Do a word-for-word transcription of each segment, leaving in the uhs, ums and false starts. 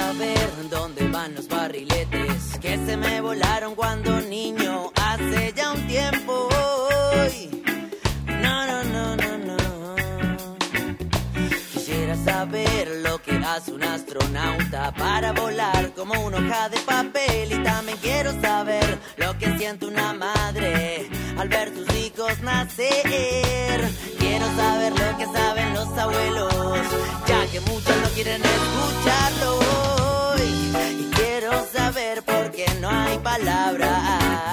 saber dónde van los barriletes que se me volaron cuando niño, hace ya un tiempo. Hoy. No, no, no, no, no. Quisiera saber lo que hace un astronauta para volar como una hoja de papel. Y también quiero saber lo que siente una madre al ver sus hijos nacer. Quiero saber lo que saben los abuelos, ya que muchos no quieren escucharlo hoy. Y quiero saber por qué no hay palabras.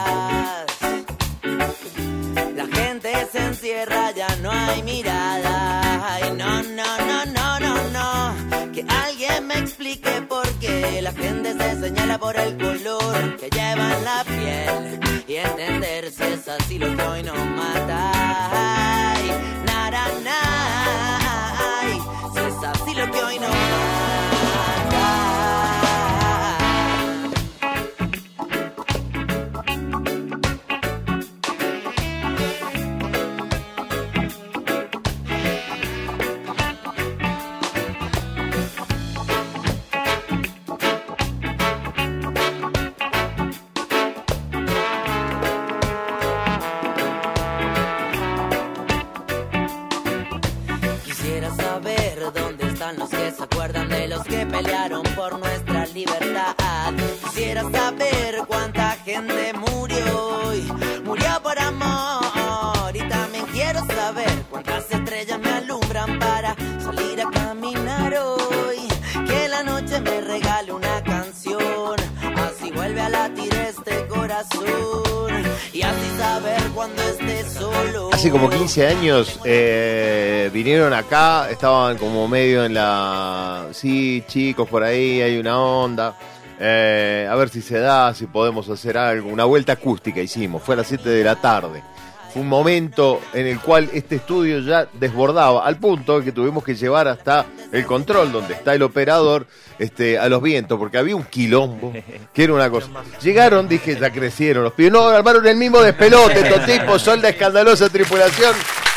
La gente se encierra, ya no hay mirada. Ay, no, no, no, no, no, no. Que alguien me explique por qué la gente se señala por el color que lleva en la piel. Y entender si es así lo que hoy nos mata. Ay, nara, na, ay, si es así lo que hoy nos mata. Los que se acuerdan de los que pelearon por nuestra libertad. Quisiera saber cuánta gente murió y murió por amor. Y también quiero saber cuántas estrellas me alumbran para salir a caminar hoy. Que la noche me regale una canción, así vuelve a latir este corazón. Y así saber cuando esté solo. Hace como quince años eh, vinieron acá, estaban como medio en la... Sí, chicos, por ahí hay una onda. Eh, a ver si se da, si podemos hacer algo. Una vuelta acústica hicimos, fue a las siete de la tarde. Fue un momento en el cual este estudio ya desbordaba, al punto que tuvimos que llevar hasta el control, donde está el operador, este, a los vientos, porque había un quilombo, que era una cosa. Llegaron, dije, ya crecieron los pibes. No, armaron el mismo despelote, estos tipos son la escandalosa tripulación.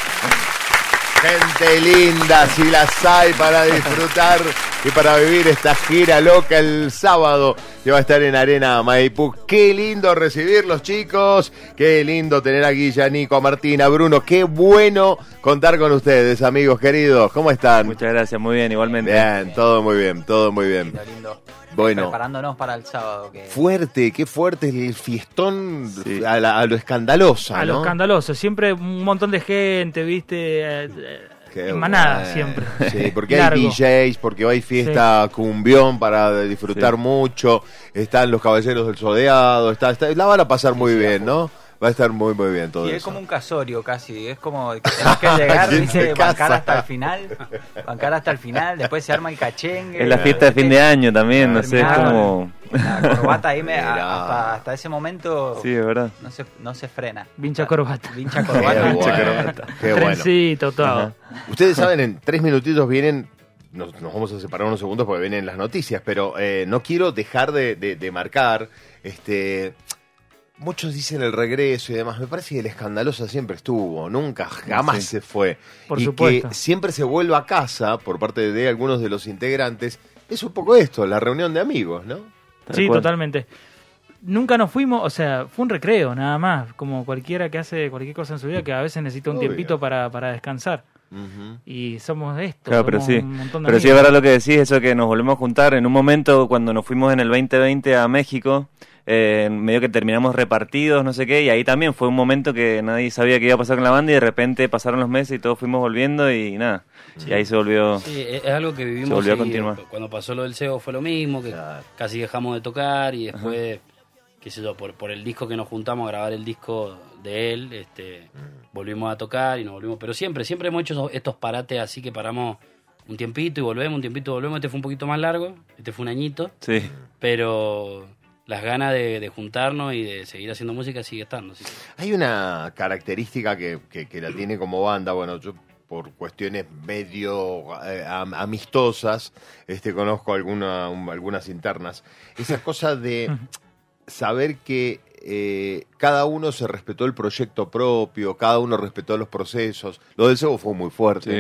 Gente linda, si las hay para disfrutar y para vivir esta gira loca el sábado que va a estar en Arena Maipú. Qué lindo recibirlos, chicos. Qué lindo tener aquí a Nico, a Martín, a Bruno. Qué bueno contar con ustedes, amigos queridos. ¿Cómo están? Muchas gracias, muy bien, igualmente. Bien, todo muy bien, todo muy bien. Lindo, lindo. Bueno, preparándonos para el sábado. Que... Fuerte, qué fuerte el fiestón, sí. a, la, a lo escandaloso, A ¿no? lo escandaloso, siempre un montón de gente, ¿viste? Eh, Qué manada bueno. siempre. Sí, porque hay D Js, porque hay fiesta sí. cumbión para disfrutar sí. mucho, están los caballeros del Sodeado, está, está, la van a pasar muy sí, bien, ¿no? Va a estar muy, muy bien todo sí, eso. Es como un casorio casi, es como que tenés que llegar, dice, bancar hasta el final, bancar hasta el final, después se arma el cachengue. Es la fiesta de fin de año también, no sé, es como... La corbata ahí me, hasta, hasta ese momento sí, es verdad. No, se, no se frena. Vincha corbata. Vincha corbata. Qué bueno. Qué bueno. Trencito, todo. Ustedes saben, en tres minutitos vienen... Nos, nos vamos a separar unos segundos porque vienen las noticias, pero eh, no quiero dejar de, de, de marcar... este Muchos dicen el regreso y demás. Me parece que el escandalosa siempre estuvo, nunca, jamás sí. se fue. Por y supuesto. Que siempre se vuelva a casa por parte de algunos de los integrantes. Es un poco esto, la reunión de amigos, ¿no? Sí, totalmente. Nunca nos fuimos, o sea, fue un recreo nada más, como cualquiera que hace cualquier cosa en su vida, que a veces necesita un Obvio. tiempito para, para descansar. Uh-huh. Y somos esto, claro, somos pero sí, un montón de pero amigos. sí es verdad lo que decís, eso que nos volvemos a juntar en un momento cuando nos fuimos en el veinte veinte a México. Eh, medio que terminamos repartidos, no sé qué, y ahí también fue un momento que nadie sabía qué iba a pasar con la banda y de repente pasaron los meses y todos fuimos volviendo y nada, sí. y ahí se volvió sí, es algo que vivimos se volvió a y continuar. Cuando pasó lo del C E O fue lo mismo, que claro. casi dejamos de tocar y después, Ajá. qué sé yo, por, por el disco que nos juntamos a grabar el disco de él, este, mm. volvimos a tocar y nos volvimos, pero siempre, siempre hemos hecho estos parates así que paramos un tiempito y volvemos, un tiempito y volvemos, este fue un poquito más largo, este fue un añito, sí. pero... las ganas de, de juntarnos y de seguir haciendo música sigue estando. ¿Sí? Hay una característica que, que, que la tiene como banda, bueno, yo por cuestiones medio eh, amistosas, este, conozco alguna, un, algunas internas, esa cosa de saber que eh, cada uno se respetó el proyecto propio, cada uno respetó los procesos. Lo del C E O fue muy fuerte. Sí.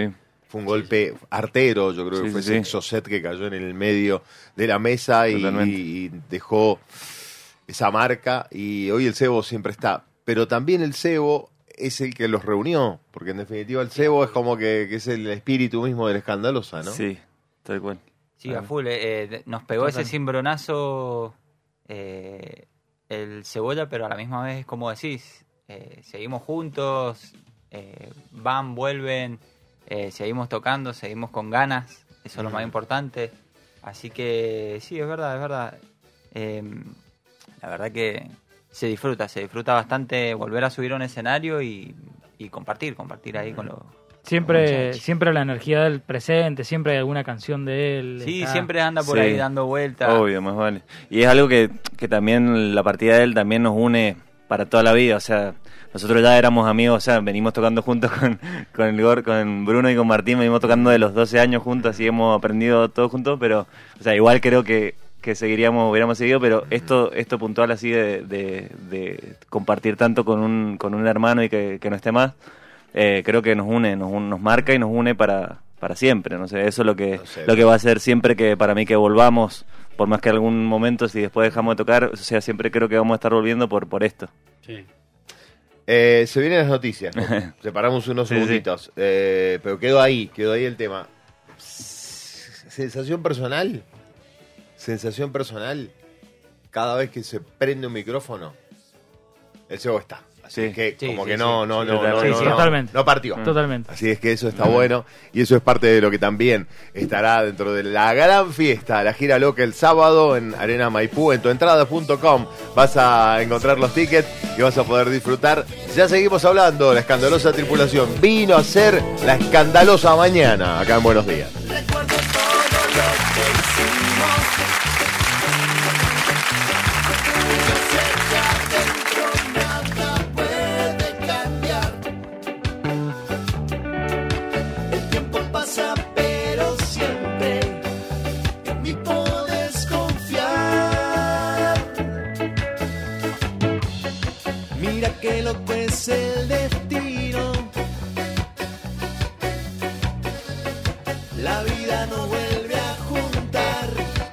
Fue un golpe artero, yo creo Sí, que fue sí, ese sí. exocet que cayó en el medio de la mesa y, y dejó esa marca. Y hoy el cebo siempre está. Pero también el cebo es el que los reunió, porque en definitiva el cebo es como que, que es el espíritu mismo de la Escandalosa, ¿no? Sí, tal cual. Sí, a full. eh, eh, nos pegó Total. ese cimbronazo eh, el Cebolla, pero a la misma vez, como decís, eh, seguimos juntos, eh, van, vuelven, eh, seguimos tocando, seguimos con ganas, eso es lo más importante. Así que sí, es verdad, es verdad. Eh, la verdad que se disfruta, se disfruta bastante volver a subir a un escenario y, y compartir, compartir ahí con los... Siempre, muchachos. siempre la energía del presente, siempre hay alguna canción de él. Sí, está. siempre anda por Sí. ahí dando vueltas. Obvio, más vale. Y es algo que, que también la partida de él también nos une para toda la vida. O sea, nosotros ya éramos amigos, o sea, venimos tocando juntos con, con el Gor, con Bruno y con Martín, venimos tocando de los doce años juntos, así hemos aprendido todos juntos, pero, o sea, igual creo que, que seguiríamos, hubiéramos seguido, pero esto, esto puntual así de, de, de compartir tanto con un, con un hermano y que, que no esté más, eh, creo que nos une, nos, nos marca y nos une para, para siempre. No sé, eso es lo que, No sé. lo que va a ser siempre que para mí que volvamos, por más que algún momento, si después dejamos de tocar, o sea, siempre creo que vamos a estar volviendo por, por esto. Sí. Eh, se vienen las noticias, ¿no? Separamos unos Sí, segunditos, eh, pero quedó ahí, quedó ahí el tema. Sensación personal, sensación personal, cada vez que se prende un micrófono, el cebo está. Así Sí. que Sí, como sí, que sí. no, no, Sí, no, no, sí, no, sí, no, totalmente. no partió. Totalmente. Así es que eso está bueno y eso es parte de lo que también estará dentro de la gran fiesta, la gira loca el sábado en Arena Maipú. En tuentrada punto com vas a encontrar los tickets y vas a poder disfrutar. Ya seguimos hablando, la escandalosa tripulación vino a ser la escandalosa mañana acá en Buenos Días. Recuerdo todo lo que hicimos. Yo sé que adentro nada puede cambiar. El tiempo pasa, pero siempre en mí puedes confiar. Mira que lo que es el destino. La vida no vuelve a juntar.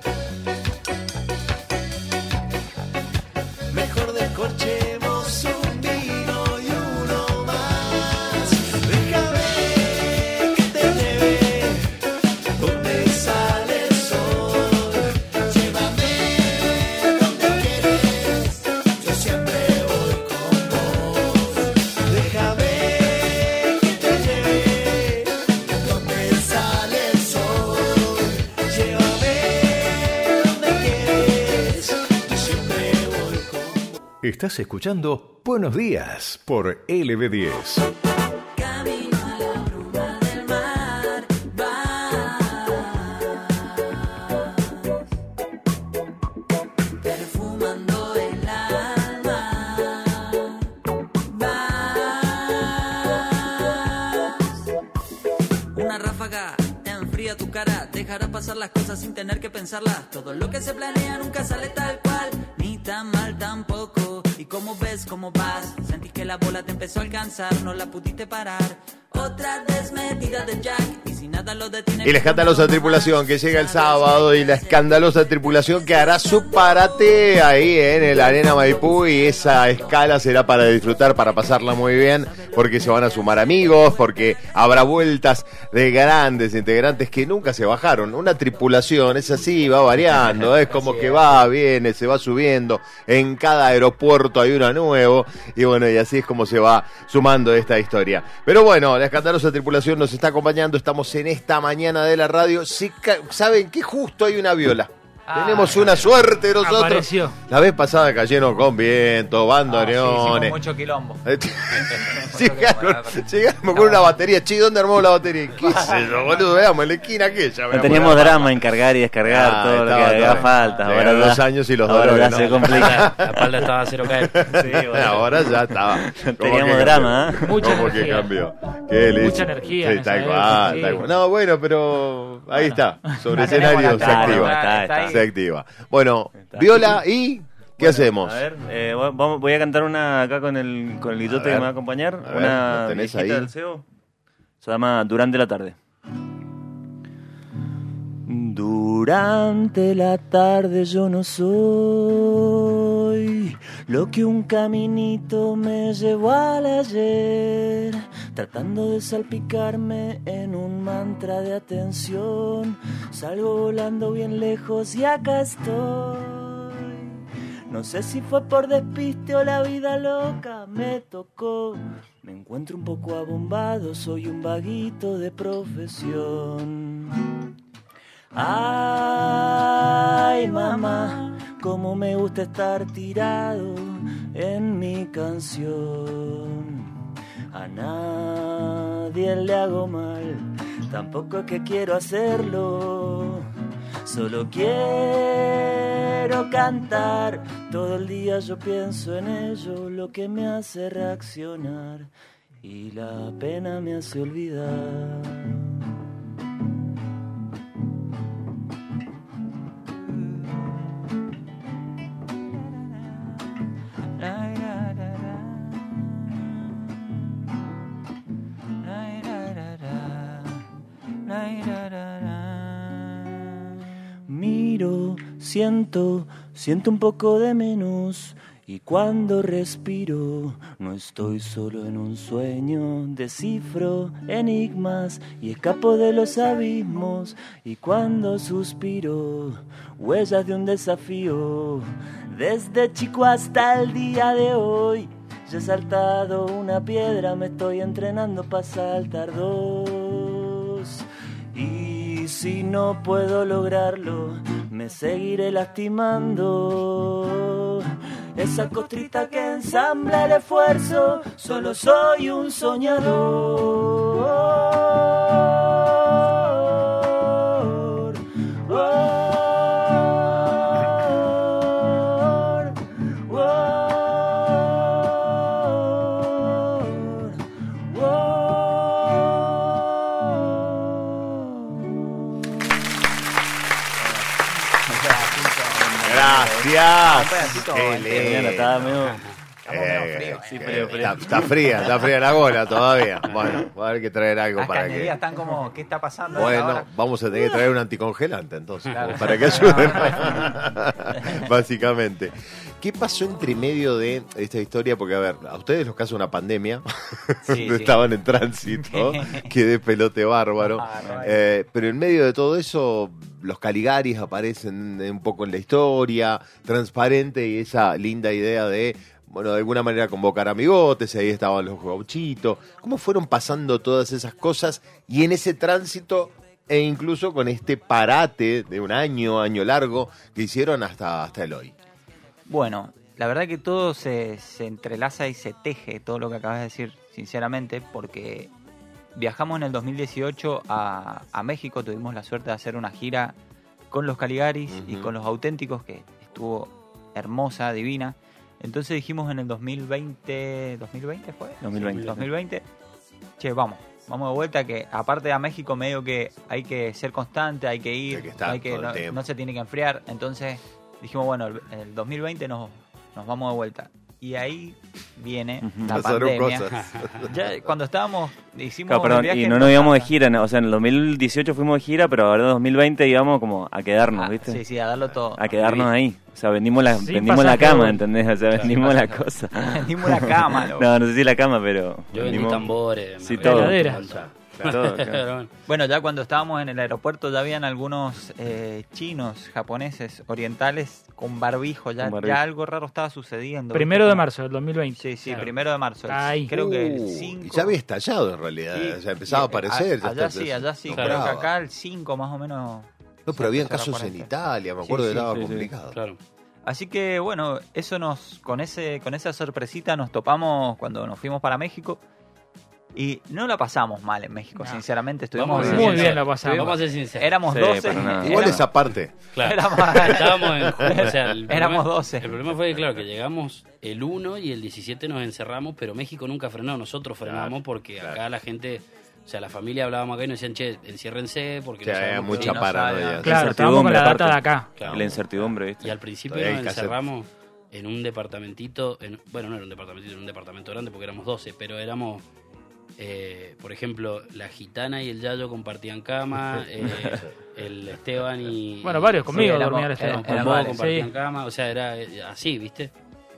Mejor descorchemos un vino y uno más. Déjame que te lleve donde sale el sol. Llévame donde quieres, yo siempre voy con vos. Déjame que te lleve donde sale el sol. Llévame donde quieres, yo siempre voy con vos. Estás escuchando Buenos Días por L B diez. Camino a la bruma del mar, vas perfumando el alma, vas. Una ráfaga enfría tu cara, dejará pasar las cosas sin tener que pensarlas. Todo lo que se planea nunca sale tal cual, ni tan mal tampoco. Y como ves, cómo vas, sentís que la bola te empezó a alcanzar, no la pudiste parar. Otra desmedida de Jack, y si nada lo detiene. Y la escandalosa tripulación que llega el sábado y la escandalosa tripulación que hará su parate ahí en el Arena Maipú y esa escala será para disfrutar, para pasarla muy bien, porque se van a sumar amigos, porque habrá vueltas de grandes integrantes que nunca se bajaron. Una tripulación es así, va variando, es como que va, viene, se va subiendo, en cada aeropuerto hay uno nuevo y bueno, y así es como se va sumando esta historia. Pero bueno, la escandalosa tripulación nos está acompañando, estamos en esta mañana de la radio. Sí, ca- ¿saben qué? Justo hay una viola. Ah, Tenemos una suerte nosotros. Apareció. La vez pasada cayeron con viento, Ah, sí, hicimos bandoneones. mucho quilombo. Llegaron, llegaron con una batería. Che, ¿dónde armó la batería? ¿Qué sé yo, boludo? Veamos, en la esquina aquella. No veamos teníamos la- drama en cargar y descargar Ah, todo lo que estaba haga todo. falta. Ahora Llegaron ya- los años y los ahora dolores, ya ¿no? se complica. La espalda estaba a cero caer. Sí, bueno. Ahora ya estaba. ¿Cómo Teníamos que drama, cambió? ¿eh? Mucha ¿Cómo que energía. cambió? ¿Qué le Mucha hizo? energía Sí, en esa tal época, cual, sí. tal cual. No, bueno, pero ahí está. Sobre La tenemos escenario acá, se está, activa. está, está ahí. Se activa. Bueno, Está. viola y... ¿Qué Bueno, hacemos? A ver, eh, vamos- voy a cantar una acá con el, con el guillote ver, que me va a acompañar. a ver, una ¿lo tenés viejita ahí? del C E O. Se llama Durante la tarde. Durante la tarde yo no soy lo que un caminito me llevó al ayer, tratando de salpicarme en un mantra de atención. Salgo volando bien lejos y acá estoy. No sé si fue por despiste o la vida loca me tocó. Me encuentro un poco abombado, soy un vaguito de profesión. Ay, mamá, cómo me gusta estar tirado en mi canción. A nadie le hago mal, tampoco es que quiero hacerlo. Solo quiero cantar, todo el día yo pienso en ello, lo que me hace reaccionar y la pena me hace olvidar. Miro, siento, siento un poco de menos. Y cuando respiro, no estoy solo en un sueño. Descifro enigmas y escapo de los abismos. Y cuando suspiro, huellas de un desafío. Desde chico hasta el día de hoy, yo he saltado una piedra, me estoy entrenando para saltar dos. Y si no puedo lograrlo, me seguiré lastimando. Esa costrita que ensambla el esfuerzo, solo soy un soñador. Oh. Gracias. Qué lindo, estaba medio... Eh, frío, sí, eh. frío, frío. Está, está fría, está fría la gola todavía. Bueno, va a haber que traer algo Las para cañerías que. están como, ¿qué está pasando Bueno, ahora? vamos a tener que traer un anticongelante entonces, Claro. como para que ayuden. Básicamente. ¿Qué pasó entre medio de esta historia? Porque, a ver, a ustedes los casos una pandemia, Sí, no sí. estaban en tránsito, que de pelote bárbaro. Ah, no, Eh, pero en medio de todo eso, los Caligaris aparecen un poco en la historia, transparente, y esa linda idea de, bueno, de alguna manera convocar amigotes, ahí estaban los gauchitos. ¿Cómo fueron pasando todas esas cosas? Y en ese tránsito, e incluso con este parate de un año, año largo, que hicieron hasta, hasta el hoy. Bueno, la verdad que todo se, se entrelaza y se teje, todo lo que acabas de decir, sinceramente, porque viajamos en el dos mil dieciocho a, a México, tuvimos la suerte de hacer una gira con los Caligaris Uh-huh. y con los Auténticos, que estuvo hermosa, divina. Entonces dijimos en el dos mil veinte, ¿dos mil veinte fue? dos mil veinte. dos mil veinte, che, vamos, vamos de vuelta, que aparte de a México medio que hay que ser constante, hay que ir, Hay que estar hay que, todo el no, tiempo. no se tiene que enfriar, entonces dijimos, bueno, el, el dos mil veinte nos, nos vamos de vuelta. Y ahí viene Ujú. la Pasaron pandemia. cosas. Ya cuando estábamos, hicimos Claro, perdón, el viaje y en no nos íbamos de Toscana. gira, ¿no? O sea, en el dos mil dieciocho fuimos de gira, pero ahora en dos mil veinte íbamos como a quedarnos, Ah, ¿viste? sí, sí, a darlo todo. A quedarnos ahí. O sea, vendimos la, Sin vendimos la pasaje, cama, bueno. ¿entendés? O sea, Claro, vendimos sin la pasaje. cosa. Vendimos la cama, loco. No, no sé si la cama, pero... Yo vendí vendimos- tambores. Sí, me todo. regalé Heladera. un montón. todo, claro. Pero bueno. Bueno, ya cuando estábamos en el aeropuerto ya habían algunos eh, chinos, japoneses, orientales con barbijo, ya, Con barbijo. ya algo raro estaba sucediendo. Primero ¿viste? de marzo del dos mil veinte. Sí, sí, Claro. primero de marzo. el- Ahí. Creo que el Uh, cinco. y ya había estallado en realidad, Sí, ya empezaba a y, aparecer. ya allá está- sí, allá sí. no Creo que paraba. acá el cinco más o menos. No, pero habían empezó a casos en aparecer. Italia, me Sí, acuerdo sí, que estaba sí, sí. complicado. Claro. Así que bueno, eso nos, con ese, con esa sorpresita nos topamos cuando nos fuimos para México. Y no la pasamos mal en México, No. sinceramente. Estuvimos Vamos a ser Muy sinceros. bien la pasamos. Vamos a ser sinceros. Éramos Sí, doce. para nada. Igual éramos- esa parte. Claro. éramos- Estábamos en o sea, el Éramos problema- doce. El problema fue que, claro, que llegamos el uno y el diecisiete nos encerramos, pero México nunca frenó. Nosotros frenamos Claro, porque claro. acá la gente, o sea, la familia hablábamos acá y nos decían, che, enciérrense porque Sí, no había sabemos qué mucha onda". no paranoia. saben. Claro, estábamos con la Incertidumbre, data de aparte. acá. Claro. La incertidumbre, ¿viste? Y al principio Todavía hay nos que hacer- encerramos en un departamentito, en- bueno, no era un departamentito, era un departamento grande porque éramos doce, pero éramos Eh, por ejemplo, la Gitana y el Yayo compartían cama, eh, el Esteban y... Bueno, varios conmigo Sí, dormían éramos- el Esteban. Con Eran vos varios, compartían sí. cama, o sea, era eh, así, ¿viste?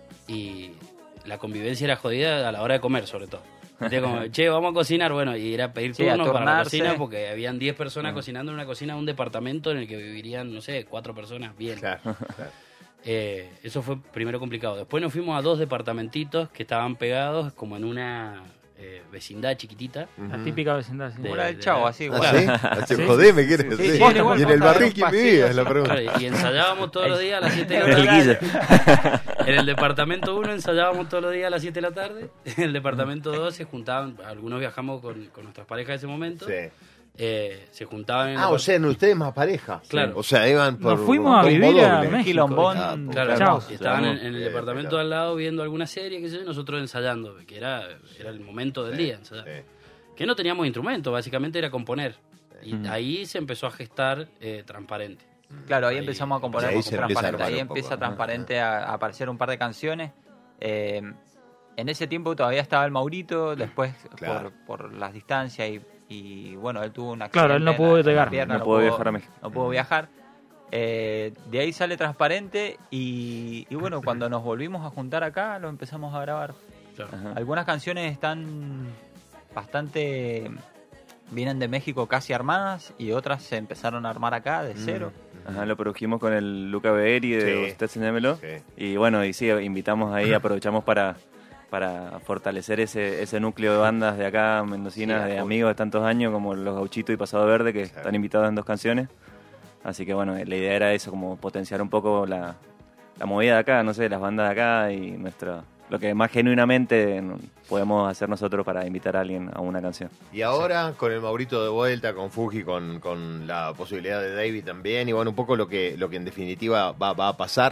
Y la convivencia era jodida a la hora de comer, sobre todo. Viste, como, che, vamos a cocinar, bueno, y era pedir Sí, a turno para la turnarse. cocina porque habían diez personas cocinando en una cocina de un departamento en el que vivirían, no sé, cuatro personas bien. Claro, claro. Eh, eso fue primero complicado. Después nos fuimos a dos departamentitos que estaban pegados como en una eh, vecindad chiquitita. La típica vecindad, sí. De- Como la del Chavo, así, ¿Ah, igual. sí? Así, Sí. Jodeme, ¿quieres Sí, decir? sí, bueno, igual y en el vamos a barril ver que un vivía, es pasillo, la pregunta. Claro, y ensayábamos todos los días a las siete de El la guille. tarde. En el departamento uno ensayábamos todos los días a las siete de la tarde. En el departamento dos se juntaban, algunos viajamos con, con nuestras parejas de ese momento. Sí. Eh, se juntaban en el Ah, o depart- sea, en ustedes más pareja. Claro. O sea, iban por. Nos fuimos a por vivir doble. a México. Quilombón. Ah, Claro, Chao. y estaban en, en el Bien, departamento bien. al lado viendo alguna serie, qué sé yo, y nosotros ensayando, que era, era el momento del día. ensayar. Sí. Que no teníamos instrumentos, básicamente era componer. Y Mm. ahí se empezó a gestar eh, Transparente. Claro, ahí Ahí- empezamos a componer ahí con se empieza a Transparente. armar Ahí un poco. empieza Ajá. Transparente a, a aparecer un par de canciones. Eh, en ese tiempo todavía estaba el Maurito, después Claro. por, por las distancias y, y, bueno, él tuvo una Claro, él no pudo llegar. No pudo viajar a México. No pudo viajar. Eh, de ahí sale Transparente y, y bueno, cuando nos volvimos a juntar acá lo empezamos a grabar. Claro. Ajá. Algunas canciones están bastante... vienen de México casi armadas y otras se empezaron a armar acá de cero. Ajá, lo produjimos con el Luca Beeri de Sí. Usted Señámelo. Sí. Y bueno, y sí, invitamos ahí, aprovechamos para, para fortalecer ese, ese núcleo de bandas de acá, mendocinas, Sí, a de full. amigos de tantos años, como Los Gauchitos y Pasado Verde, que Claro. están invitados en dos canciones. Así que bueno, la idea era eso, como potenciar un poco la, la movida de acá, no sé, las bandas de acá y nuestra lo que más genuinamente podemos hacer nosotros para invitar a alguien a una canción. Y ahora, con el Maurito de vuelta, con Fuji, con, con la posibilidad de David también, y bueno, un poco lo que, lo que en definitiva va, va a pasar.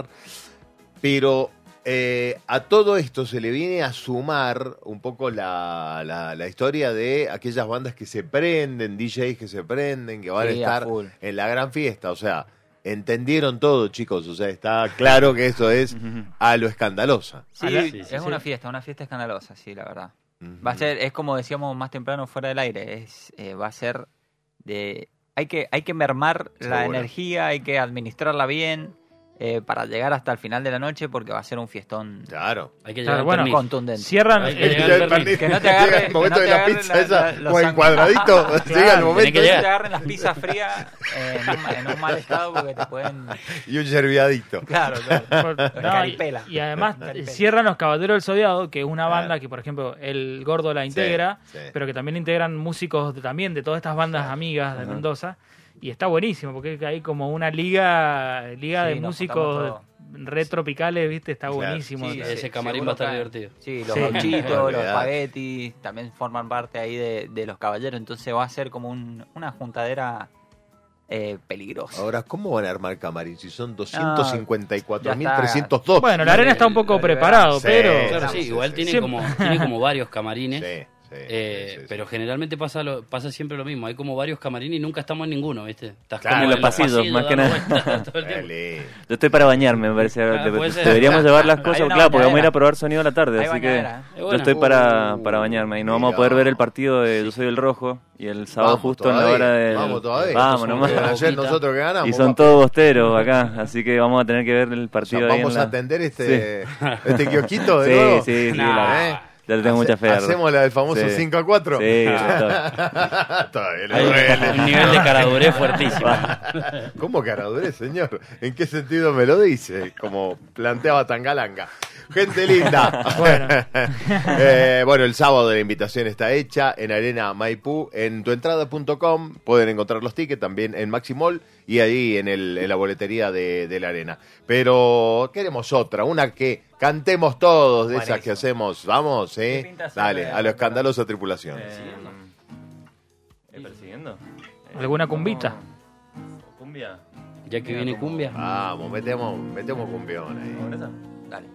Pero eh, a todo esto se le viene a sumar un poco la, la, la historia de aquellas bandas que se prenden, D Js que se prenden, que van Sí, a a estar full. en la gran fiesta. O sea, entendieron todo, chicos. O sea, está claro que eso es a lo escandalosa. Sí, Sí, sí, es sí. una fiesta, una fiesta escandalosa, sí, la verdad. Ujú. Va a ser, es como decíamos más temprano fuera del aire, es eh, va a ser de... Hay que, hay que mermar la Seguro. energía, hay que administrarla bien eh, para llegar hasta el final de la noche porque va a ser un fiestón Claro. Hay que Claro, llegar al bueno, permiso. contundente. Cierran Hay que el- llegar al El permiso. Que no te agarre- llega el momento que no de te la agarre pizza la- esa, la- los o en sang- cuadradito, llega el tenés momento. que Que no llegar. te agarren las pizzas frías eh, en, un, en un mal estado porque te pueden... Y un yerbiadito. Claro, claro. Por- no, Caripela. y, y además Caripela. cierran los Caballeros del Zodiaco, que es una banda Claro. que, por ejemplo, el Gordo la integra, Sí, sí. pero que también integran músicos de- también de todas estas bandas amigas de Ajá. Mendoza. Y está buenísimo, porque hay como una liga liga Sí, de nos músicos juntamos retropicales, ¿viste? Está Claro. buenísimo. Sí, Sí, ese camarín seguro va a estar caen. divertido. Sí, los Sí. gauchitos, los Olvidate. espaguetis, también forman parte ahí de, de los caballeros, entonces va a ser como un- una juntadera eh, peligrosa. Ahora, ¿cómo van a armar camarín si son doscientos cincuenta y cuatro mil ya trescientos dos? Bueno, la arena está un poco Lo preparado, Sí, pero... Claro, sí, sí, igual sí. tiene, Siempre- como, tiene como varios camarines. Sí, sí, eh, sí, sí, sí. pero generalmente pasa lo, pasa siempre lo mismo. Hay como varios camarines y nunca estamos en ninguno, ¿viste? Estás Claro, como en los pasillos, más que dando nada. vueltas todo el Qué tiempo. lindo. Yo estoy para bañarme, me parece. Ah, De- puede ser. Deberíamos llevar las Hay cosas, una claro, porque vamos a ir bañadera. a probar sonido a la tarde, Hay así que bañadera. Es yo buena. estoy para, Uh, para bañarme y no vamos a mira. poder ver el partido de Yo Soy el Rojo y el sábado Vamos justo en la todavía, hora de... vamos todavía. Vamos nomás. Eh, Ayer nosotros que ganamos. Y son vamos. todos bosteros acá, así que vamos a tener que ver el O sea, partido ahí vamos en a la... atender este, este kiosquito de Sí, nuevo. sí, sí, Nah. la- ¿Eh? ya le tengo Hace- mucha fe. Ardo. Hacemos la del famoso Sí. cinco a cuatro. Sí, Todavía le Hay duele. un nivel de caradurez fuertísimo. ¿Cómo caradurez, señor? ¿En qué sentido me lo dice? Como planteaba Tangalanga. Gente linda. Bueno. Eh, bueno, el sábado la invitación está hecha en Arena Maipú, en tuentrada punto com. Pueden encontrar los tickets también en Maximol y ahí en, el, en la boletería de, de la Arena. Pero queremos otra, una que cantemos todos de esas Buenísimo. que hacemos. Vamos, ¿Qué ¿eh? pinta hacer Dale, de- a lo escandalosa tripulación. Eh, ¿Persiguiendo? ¿Alguna cumbita? ¿O ¿Cumbia? Ya que viene cumbia. Vamos, metemos, metemos cumbión ahí. ¿Con esa? Dale.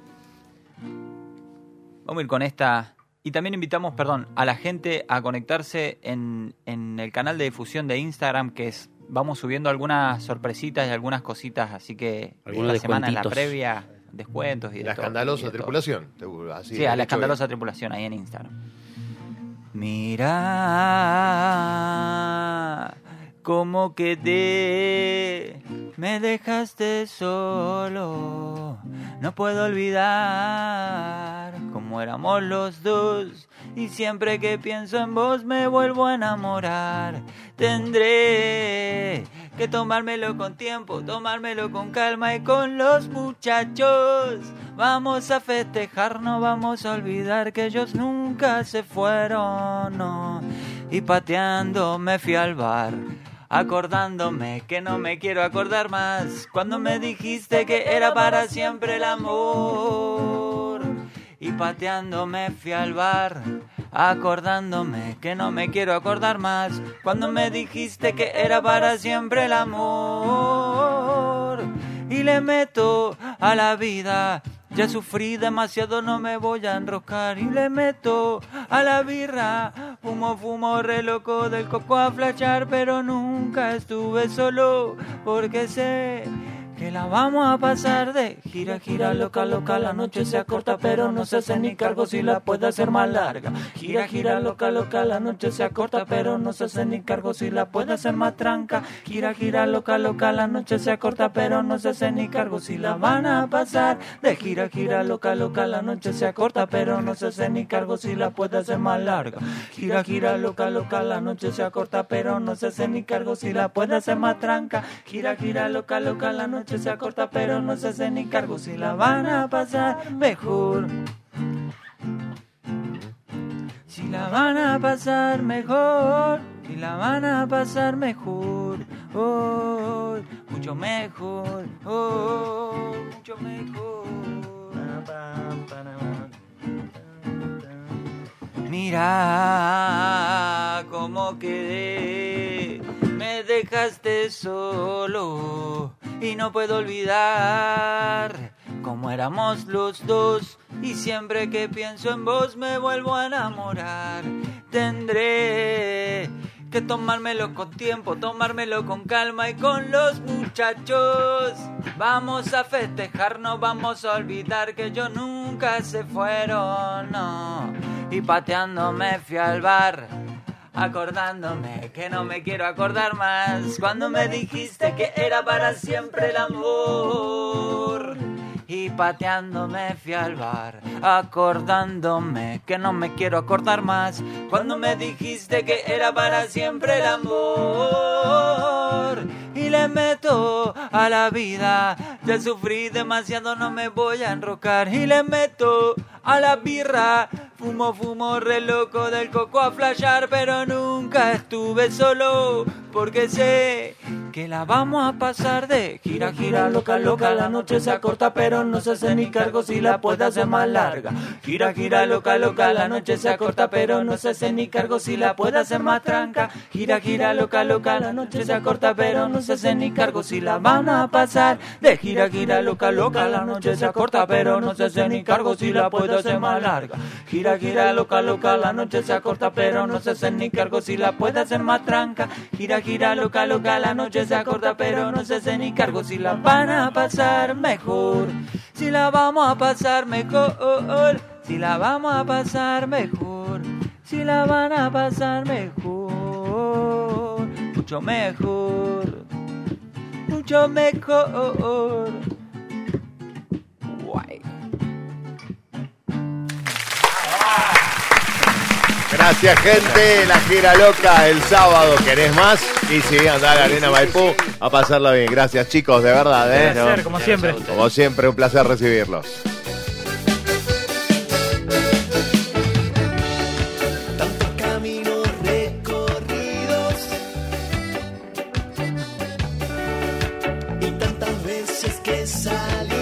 Vamos a ir con esta. Y también invitamos, perdón, a la gente a conectarse en, en el canal de difusión de Instagram, que es vamos subiendo algunas sorpresitas y algunas cositas, así que Algunos esta semana en la descuentitos. previa, descuentos y de La todo, y escandalosa de todo. tripulación. te- así Sí, a la dicho escandalosa tripulación ahí en Instagram. Mira cómo quedé, me dejaste solo. No puedo olvidar cómo éramos los dos. Y siempre que pienso en vos me vuelvo a enamorar. Tendré que tomármelo con tiempo, tomármelo con calma y con los muchachos. Vamos a festejar, no vamos a olvidar que ellos nunca se fueron, no. Y pateando me fui al bar, acordándome que no me quiero acordar más. Cuando me dijiste que era para siempre el amor. Y pateando me fui al bar, acordándome que no me quiero acordar más. Cuando me dijiste que era para siempre el amor. Y le meto a la vida, ya sufrí demasiado, no me voy a enroscar. Y le meto a la birra, fumo, fumo, re loco del coco a flashar. Pero nunca estuve solo, porque sé que la vamos a pasar de gira, gira, loca, loca. La noche se acorta, pero no se hace ni cargo si la puede hacer más larga. Gira, gira, loca, loca. La noche se acorta, pero no se hace ni cargo si la puede hacer más tranca. Gira, gira, loca, loca. La noche se acorta, pero no se hace ni cargo si la van a pasar de gira, gira, loca, loca. La noche se acorta, pero no se hace ni cargo si la puede hacer más larga. Gira, gira, loca, loca. La noche se acorta, pero no se hace ni cargo si la puede hacer más tranca. Gira, gira, loca, loca. La noche se acorta, pero no se hace ni cargo si la van a pasar mejor. Si la van a pasar mejor, si la van a pasar mejor, oh, mucho mejor, oh, mucho mejor. Mira cómo quedé, me dejaste solo y no puedo olvidar cómo éramos los dos. Y siempre que pienso en vos me vuelvo a enamorar. Tendré que tomármelo con tiempo, tomármelo con calma y con los muchachos. Vamos a festejar, no vamos a olvidar que ellos nunca se fueron, no. Y pateando me fui al bar, acordándome que no me quiero acordar más. Cuando me dijiste que era para siempre el amor. Y pateando me fui al bar, acordándome que no me quiero acordar más. Cuando me dijiste que era para siempre el amor. Y le meto a la vida, ya sufrí demasiado, no me voy a enrocar. Y le meto a la birra, fumo, fumo, re loco del coco a flashar. Pero nunca estuve solo, porque sé que la vamos a pasar de gira, gira, loca, loca. La noche se acorta, pero no se hace ni cargo si la puede hacer más larga. Gira, gira, loca, loca. La noche se acorta, pero no se hace ni cargo si la puede hacer más tranca. Gira, gira, loca, loca. La noche se acorta, pero no se hace ni cargo si la van a pasar de gira, gira, loca, loca. La noche se acorta, pero no se hace ni cargo si la puede hacer más larga. Gira, gira, loca, loca. La noche se acorta, pero no se hace ni cargo si la puede hacer más tranca. Gira, gira, loca, loca. La noche se acorta, pero no se hace ni cargo si la van a pasar mejor. Si la vamos a pasar mejor. Si la vamos a pasar mejor. Si la van a pasar mejor. Mucho mejor. Mucho mejor. Guay. Gracias, gente. La gira loca el sábado. ¿Querés más? Y sí, andá a la Arena Maipú a pasarla bien. Gracias, chicos, de verdad, ¿eh? Un placer, como siempre. Como siempre, un placer recibirlos. Tantos caminos recorridos y tantas veces que salí.